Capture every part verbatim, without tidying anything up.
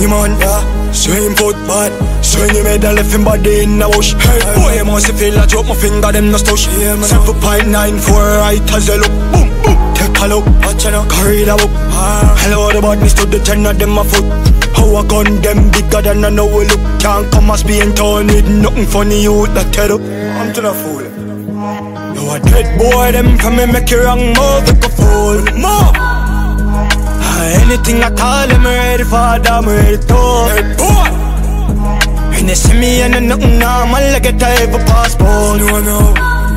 money man, yeah. Swing foot bad, swing your medal left him body in the bush. Hey, boy, you must feel I drop my finger, them no stush. Yeah, seven point nine four right as you look. Boom, boom, take a look, watch you now, carry the book. Ah. Hello, the badness to the ten of them a foot. How I gun them bigger than I know we look. Can't come as being torn with nothing funny you that tell up. I'm to the fool. You a dead boy, them from me make you wrong move, like a fool. Move. Anything I call them ready for, them ready to. Dead boy. And they see me and nothing normal, like a type of passport. No, no.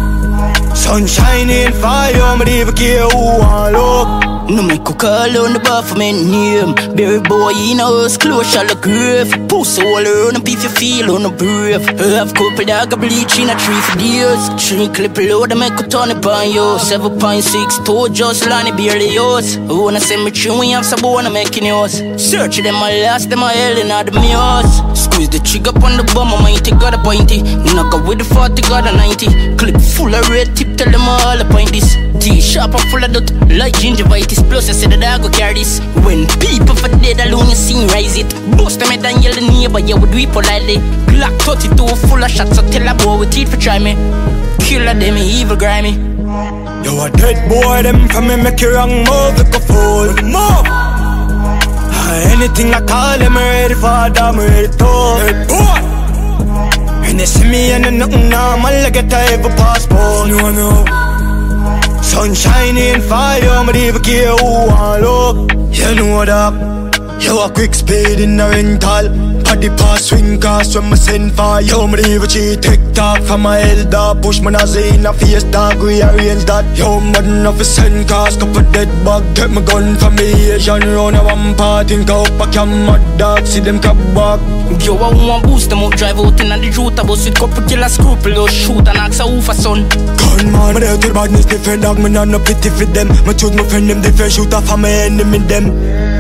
Sunshine in fire, I'm even care who I look. No make a call on the bar for my name. Berry boy in a house, close all the grave. Pussy all around up if you feel on the brave. Have couple dog bleach in a tree for years. Tree clip load, I make a ton upon you. seven point six, two just land barely yours. Who wanna send me through, we have some wanna making yours. Search them, I last them, I hell in all the mirrors. Squeeze the trigger on the bomb, I mighty got a pointy. Knock out with the forty, got a ninety. Clip full of red tip, tell them all the point this. T-sharp and full of dot, like gingivitis. Plus I said that I go carry this. When people for dead alone you sing rise it. Bust them head and yell the neighbor, yeah we do it politely. Glock thirty-two full of shots, so tell a boy with teeth for try me. Killer them evil grimy. You a dead boy, them from me make you wrong move like a fool. Move. Anything I call them ready for, them ready to. Dead boy. And they see me and nothing normal, like a type of passport. No, no. Sunshine in fire, I'm even care who I look. You know that. You a quick speed in a rental. Body pass swing cast when me send for you. Me even cheat TikTok from my elder. Push me nazi in a face dog, we a real that. Yo, madden off a send cast, couple dead bug. Take my gun from me, Asian round a one part. Think up a cam mad dog, see them crab back. Yo, I want boost them up, drive out in the route. I bust with couple killer scruple, those shoot and ask a who for son. Gunman, me there to the badness, different dog, me not no pity for them. Me choose my friend them, different shoot off of my enemy them.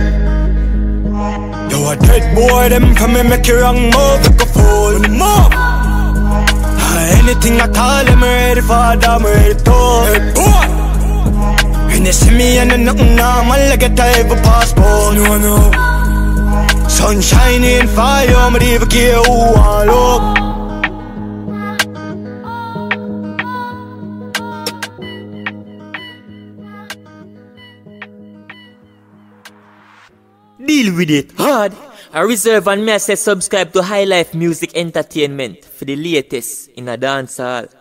You a dead boy, them from me make you wrong move like a fool. Move. Anything I call them ready for, them ready to. Dead boy. And they see me and nothing normal, like a type of passport. No, no. Sunshine in fire, I'm even care who I look. Deal with it hard. I reserve and me I say subscribe to High Life Music Entertainment for the latest in a dancehall.